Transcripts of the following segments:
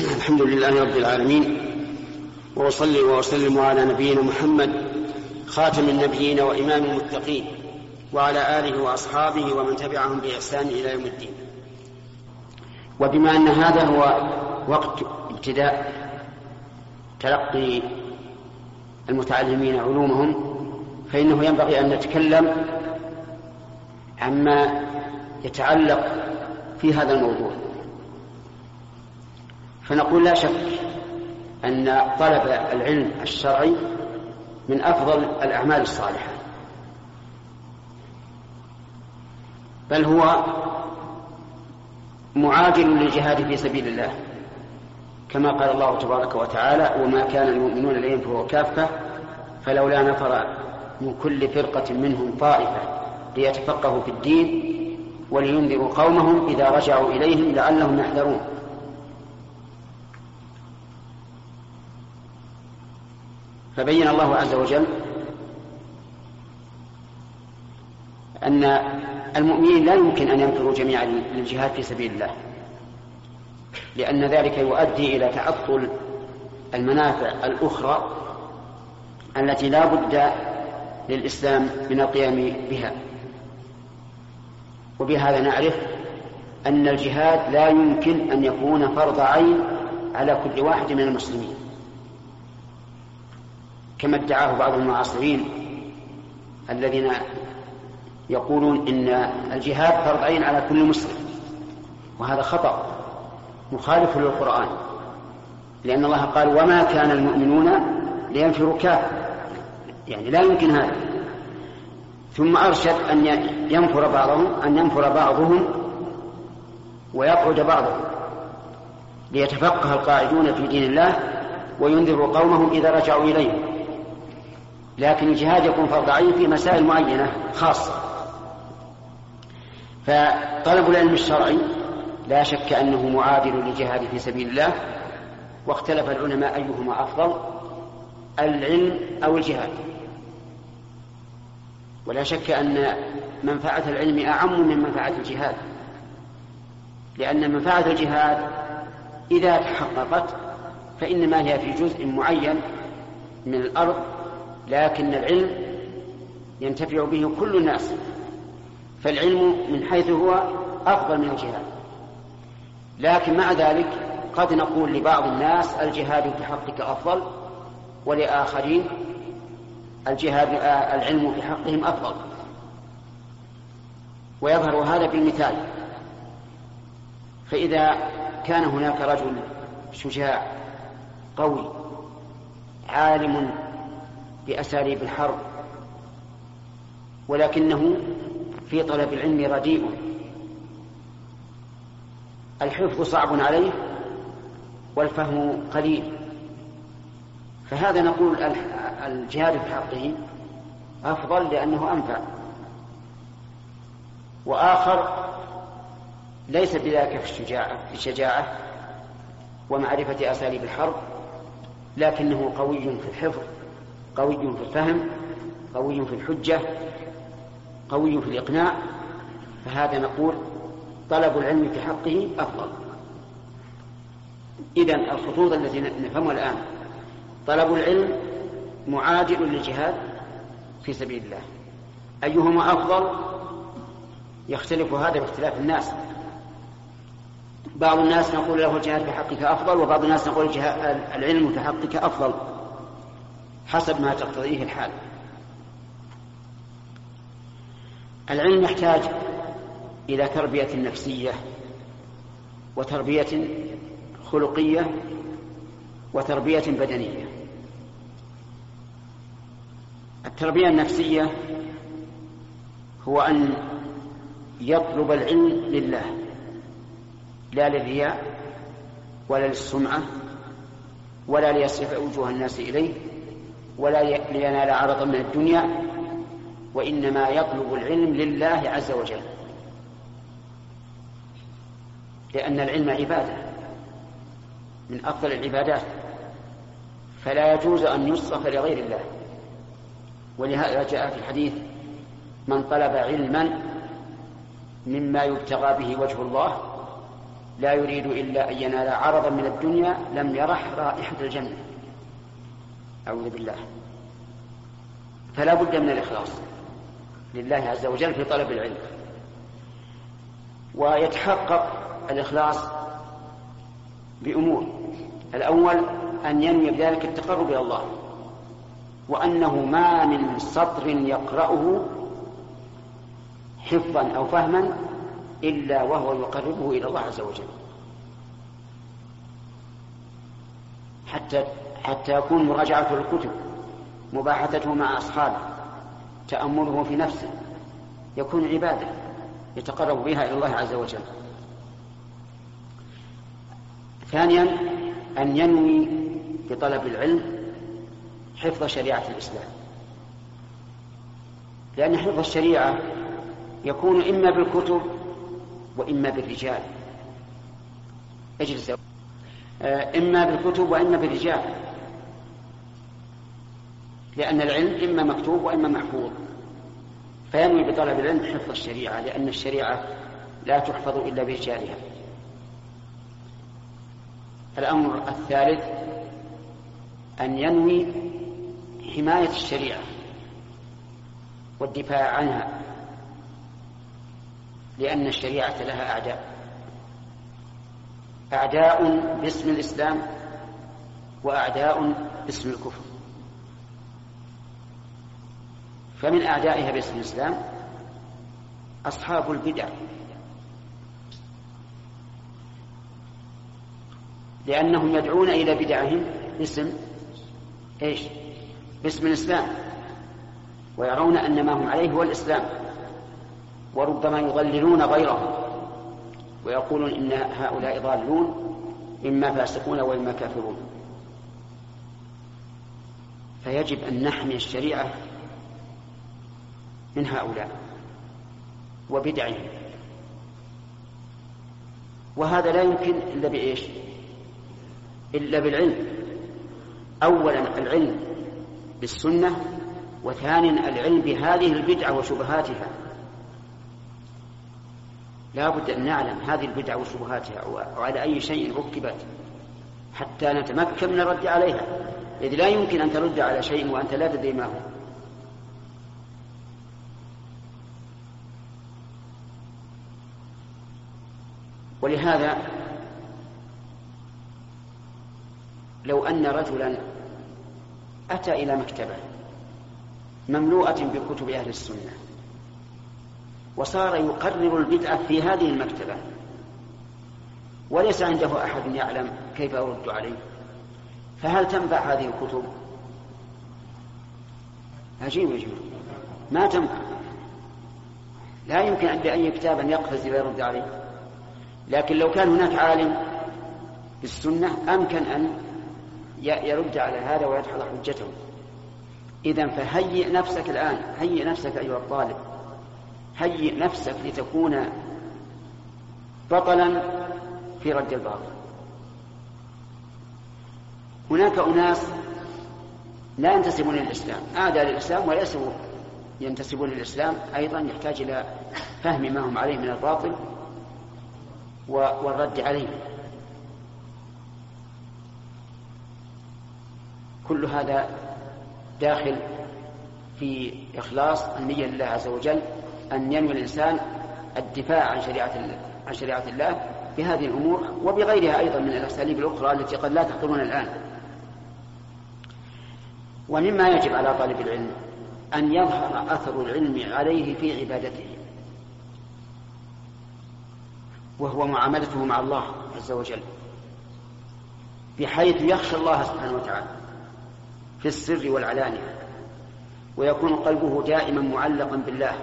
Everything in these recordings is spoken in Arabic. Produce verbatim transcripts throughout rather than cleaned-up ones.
الحمد لله رب العالمين، وأصلي وأسلم على نبينا محمد خاتم النبيين وإمام المتقين، وعلى آله وأصحابه ومن تبعهم بإحسان إلى يوم الدين. وبما أن هذا هو وقت ابتداء تلقي المتعلمين علومهم، فإنه ينبغي أن نتكلم عما يتعلق في هذا الموضوع. فنقول لا شك أن طلب العلم الشرعي من أفضل الأعمال الصالحة، بل هو معادل للجهاد في سبيل الله، كما قال الله تبارك وتعالى: وما كان المؤمنون لينفروا كافة فلولا نفر من كل فرقة منهم طائفة ليتفقهوا في الدين ولينذروا قومهم إذا رجعوا إليهم لعلهم يحذرون. فبين الله عز وجل أن المؤمنين لا يمكن أن ينفروا جميعا للجهاد في سبيل الله، لأن ذلك يؤدي إلى تعطل المنافع الأخرى التي لا بد للإسلام من القيام بها. وبهذا نعرف أن الجهاد لا يمكن أن يكون فرض عين على كل واحد من المسلمين، كما ادعاه بعض المعاصرين الذين يقولون إن الجهاد فرض عين على كل مسلم، وهذا خطأ مخالف للقرآن، لأن الله قال: وما كان المؤمنون لينفروا كافة، يعني لا يمكن هذا. ثم أرشد أن ينفر بعضهم أن ينفر بعضهم ويقعد بعضهم ليتفقه القاعدون في دين الله وينذروا قومهم إذا رجعوا إليهم. لكن الجهاد يكون فرض عين في مسائل معينة خاصة. فطلب العلم الشرعي لا شك أنه معادل للجهاد في سبيل الله، واختلف العلماء أيهما أفضل، العلم أو الجهاد. ولا شك أن منفعة العلم أعم من منفعة الجهاد، لأن منفعة الجهاد إذا تحققت فإنما هي في جزء معين من الأرض، لكن العلم ينتفع به كل الناس، فالعلم من حيث هو أفضل من الجهاد. لكن مع ذلك قد نقول لبعض الناس الجهاد في حقك أفضل، ولآخرين الجهاد العلم في حقهم أفضل. ويظهر هذا بالمثال، فإذا كان هناك رجل شجاع قوي عالم بأساليب الحرب، ولكنه في طلب العلم رديء، الحفظ صعب عليه والفهم قليل، فهذا نقول الجهاد في حقه أفضل لأنه أنفع. وآخر ليس بذلك في الشجاعة, في الشجاعة ومعرفة أساليب الحرب، لكنه قوي في الحفظ، قوي في الفهم، قوي في الحجة، قوي في الإقناع، فهذا نقول طلب العلم في حقه أفضل. إذن الخطوط التي نفهمها الآن: طلب العلم معادل للجهاد في سبيل الله. أيهما أفضل؟ يختلف هذا باختلاف الناس. بعض الناس نقول له الجهاد في حقك أفضل، وبعض الناس نقول العلم في حقك أفضل، حسب ما تقتضيه الحال. العلم يحتاج إلى تربية نفسية، وتربية خلقية، وتربية بدنية. التربية النفسية هو أن يطلب العلم لله، لا للرياء ولا للسمعة ولا ليصرف وجوه الناس إليه ولا لينال عرضا من الدنيا، وإنما يطلب العلم لله عز وجل، لأن العلم عبادة من أفضل العبادات، فلا يجوز أن يصرف لغير الله. ولهذا جاء في الحديث: من طلب علما مما يبتغى به وجه الله لا يريد إلا أن ينال عرضا من الدنيا لم يرح رائحة الجنة، أعوذ بالله. فلا بد من الإخلاص لله عز وجل في طلب العلم. ويتحقق الإخلاص بأمور: الأول أن ينوي بذلك التقرب إلى الله، وأنه ما من سطر يقرأه حفظا أو فهما إلا وهو يقربه إلى الله عز وجل، حتى حتى يكون مراجعته للكتب، مباحثته مع أصحابه، تأمله في نفسه، يكون عبادة يتقرب بها إلى الله عز وجل. ثانيا أن ينوي بطلب العلم حفظ شريعة الإسلام، لأن حفظ الشريعة يكون إما بالكتب وإما بالرجال. اجلس. إما بالكتب وإما بالرجال، لأن العلم إما مكتوب وإما محفوظ، فينوي بطلب العلم حفظ الشريعة، لأن الشريعة لا تحفظ إلا برجالها. الأمر الثالث أن ينوي حماية الشريعة والدفاع عنها، لأن الشريعة لها أعداء، أعداء باسم الإسلام وأعداء باسم الكفر. فمن أعدائها باسم الإسلام أصحاب البدع، لأنهم يدعون إلى بدعهم باسم إيش؟ باسم الإسلام، ويرون أن ما هم عليه هو الإسلام، وربما يضللون غيرهم ويقولون إن هؤلاء ضالون، إما فاسقون وإما كافرون. فيجب أن نحمي الشريعة من هؤلاء وبدعهم، وهذا لا يمكن إلا بإيش؟ إلا بالعلم. أولا العلم بالسنة، وثانيا العلم بهذه البدعة وشبهاتها. لا بد أن نعلم هذه البدعة وشبهاتها وعلى أي شيء ركبت حتى نتمكن من الرد عليها، إذ لا يمكن أن ترد على شيء وأنت لا تدري ما هو. ولهذا لو أن رجلا أتى إلى مكتبة مملوءة بكتب أهل السنة وصار يقرر البدعة في هذه المكتبة وليس عنده أحد يعلم كيف أرد عليه، فهل تنفع هذه الكتب؟ عجيب عجيب، ما تنفع. لا يمكن أن بأي كتاب يقفز ويرد عليه. لكن لو كان هناك عالم بالسنة أمكن أن يرد على هذا ويدحض حجته. إذن فهيئ نفسك الآن، هيئ نفسك أيها الطالب، هيئ نفسك لتكون بطلا في رد الباطل. هناك أناس لا ينتسبون للإسلام، أعداء للإسلام وليسوا ينتسبون للإسلام، أيضا يحتاج إلى فهم ما هم عليه من الباطل والرد عليه. كل هذا داخل في إخلاص النية لله عز وجل، أن ينوي الإنسان الدفاع عن شريعة عن شريعة الله بهذه الأمور وبغيرها أيضا من الأساليب الأخرى التي قد لا تحضرون الآن. ومما يجب على طالب العلم أن يظهر أثر العلم عليه في عبادته، وهو معاملته مع الله عز وجل، بحيث يخشى الله سبحانه وتعالى في السر والعلانية، ويكون قلبه دائما معلقا بالله،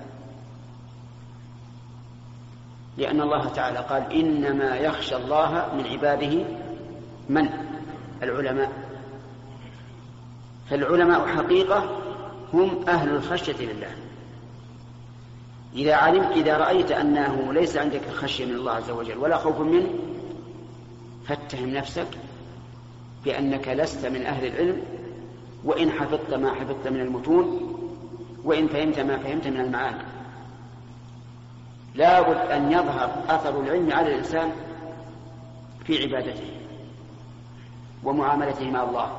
لأن الله تعالى قال إنما يخشى الله من عباده من؟ العلماء. فالعلماء حقيقة هم أهل الخشية لله. إذا علمت إذا رأيت أنه ليس عندك خشية من الله عز وجل ولا خوف منه، فاتهم نفسك بأنك لست من أهل العلم، وإن حفظت ما حفظت من المتون، وإن فهمت ما فهمت من المعاني. لا بد أن يظهر أثر العلم على الإنسان في عبادته ومعاملته مع الله.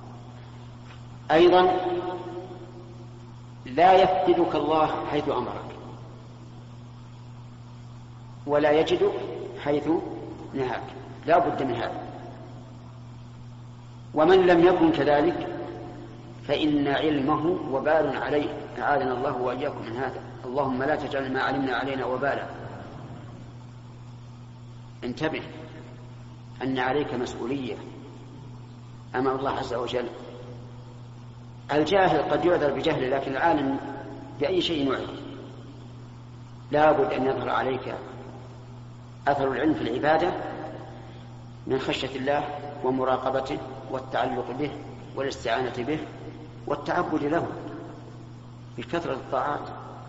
أيضا لا يفتدك الله حيث أمرك ولا يجدك حيث نهاك، لا بد من هذا. ومن لم يكن كذلك فإن علمه وبال عليه، أعاذنا الله وإياكم من هذا. اللهم لا تجعل ما علمنا علينا وبالا. انتبه أن عليك مسؤولية أمام الله عز وجل. الجاهل قد يعذر بجهله، لكن العالم بأي شيء يعذر. لا بد أن يظهر عليك أثر العلم في العبادة من خشية الله ومراقبته والتعلق به والاستعانة به والتعبد له بكثرة الطاعات.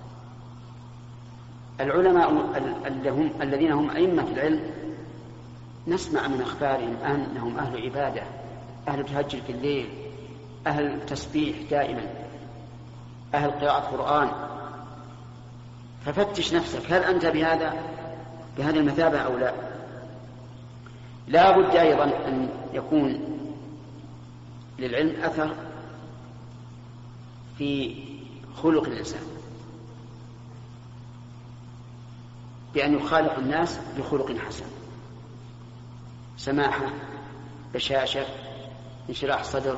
العلماء الذين هم أئمة في العلم نسمع من أخبارهم أنهم أهل عبادة، أهل تهجد في الليل، أهل تسبيح دائما، أهل قراءة قرآن. ففتش نفسك، هل أنت بهذا بهذه المثابة أو لا؟ لا بد أيضا أن يكون للعلم أثر في خلق الإنسان، بأن يخالق الناس بخلق حسن، سماحة، بشاشة، انشراح صدر،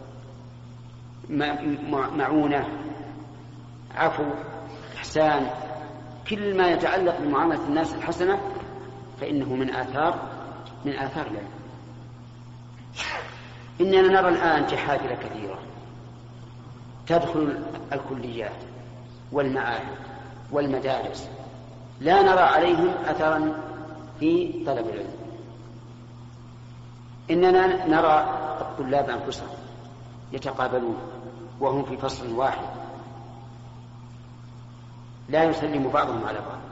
معونة، عفو، إحسان، كل ما يتعلق بمعاملة الناس الحسنة فإنه من آثار من آثار العلم. إننا نرى الآن جحافل كثيرة تدخل الكليات والمعاهد والمدارس، لا نرى عليهم أثرا في طلب العلم. إننا نرى الطلاب أنفسهم يتقابلون وهم في فصل واحد، لا يسلم بعضهم على بعض.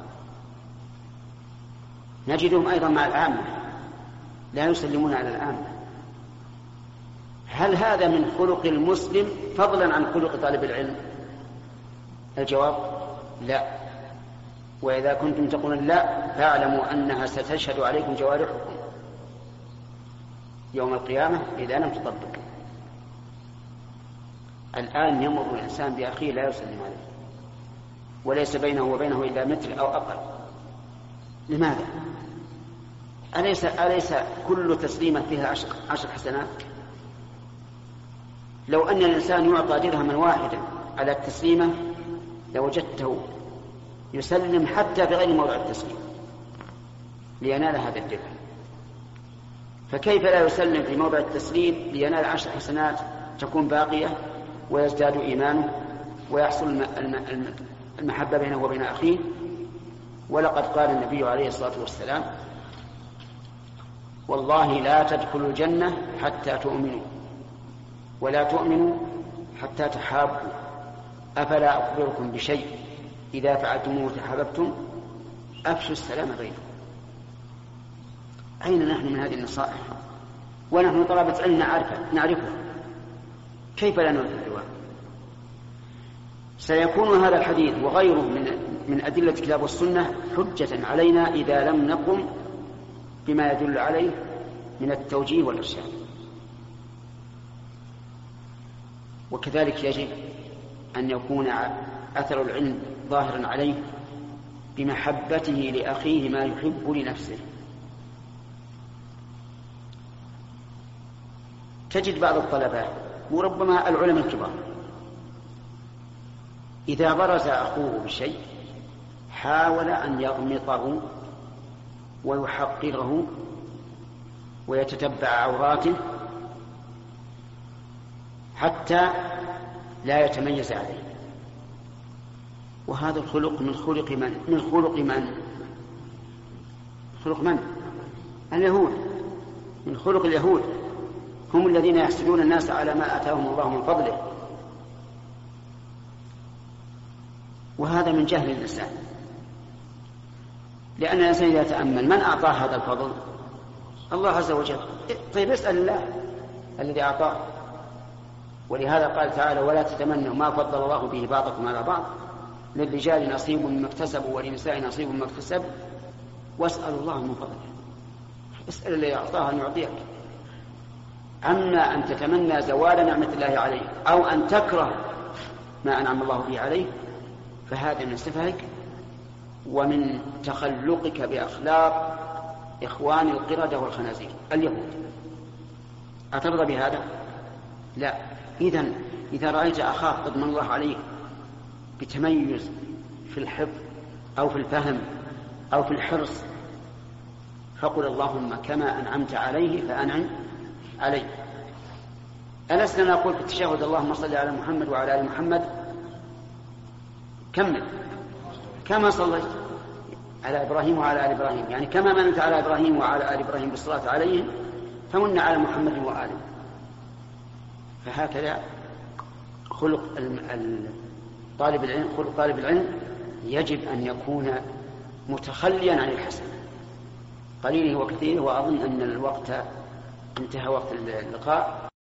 نجدهم أيضا مع العامة لا يسلمون على العامة. هل هذا من خلق المسلم فضلا عن خلق طالب العلم؟ الجواب لا. وإذا كنتم تقولون لا فاعلموا أنها ستشهد عليكم جوارحكم يوم القيامة إذا لم تطبقوا. الآن يمر الإنسان بأخيه لا يسلم عليه وليس بينه وبينه إلا متر أو أقل. لماذا؟ أليس, أليس كل تسليمة فيها عشر, عشر حسنات؟ لو أن الإنسان يعطى درهما واحدا على التسليمة لوجدته يسلم حتى بغير موضع التسليم لينال هذا الدرهم. فكيف لا يسلم في موضع التسليم لينال عشر حسنات تكون باقية ويزداد إيمانه ويحصل المحبة بينه وبين أخيه؟ ولقد قال النبي عليه الصلاة والسلام: والله لا تدخلوا الجنة حتى تؤمنوا ولا تؤمنوا حتى تحابوا، أفلا أخبركم بشيء إذا فعلتموه تحاببتم؟ أفشوا السلام بينكم. أين نحن من هذه النصائح ونحن طلبة علم نعرفه؟ كيف لا نعرف الجواب؟ سيكون هذا الحديث وغيره من من أدلة الكتاب والسنة حجة علينا إذا لم نقم بما يدل عليه من التوجيه والإرشاد. وكذلك يجب أن يكون أثر العلم ظاهرا عليه بمحبته لأخيه ما يحب لنفسه. تجد بعض الطلبة وربما العلماء الكبار إذا برز أخوه بشيء حاول أن يغمطه ويحقره ويتتبع عوراته حتى لا يتميز عليه. وهذا الخلق من خلق من؟ من خلق من؟ خلق من؟ اليهود. من خلق اليهود، هم الذين يحسدون الناس على ما آتاهم الله من فضله. وهذا من جهل الإنسان، لأن الإنسان إذا تأمل من أعطاه هذا الفضل؟ الله عز وجل. طيب اسأل الله الذي أعطاه. ولهذا قال تعالى: ولا تتمنوا ما فضل الله به بعضكم على بعض، للرجال نصيب مما اكتسبوا وللنساء نصيب مما اكتسبوا واسألوا الله من فضله. اسأل الذي أعطاها أن يعطيك. أما أن تتمنى زوال نعمة الله عليك أو أن تكره ما أنعم الله به عليك فهذا من سفهك ومن تخلقك بأخلاق إخوان القردة والخنازير اليهود. أترضى بهذا؟ لا. إذن إذا رأيت أخاك قد من الله عليه بتميز في الحفظ أو في الفهم أو في الحرص فقل اللهم كما أنعمت عليه فأنعم عليه. ألسنا نقول في التشهد اللهم صل على محمد وعلى آل محمد؟ كمل. كما صليت على إبراهيم وعلى آل إبراهيم، يعني كما منت على إبراهيم وعلى آل إبراهيم بالصلاة عليهم فمن على محمد وآله. فهكذا خلق طالب العلم، خلق طالب العلم يجب أن يكون متخليا عن الحسن قليله وكثيره. وأظن أن الوقت انتهى، وقت اللقاء.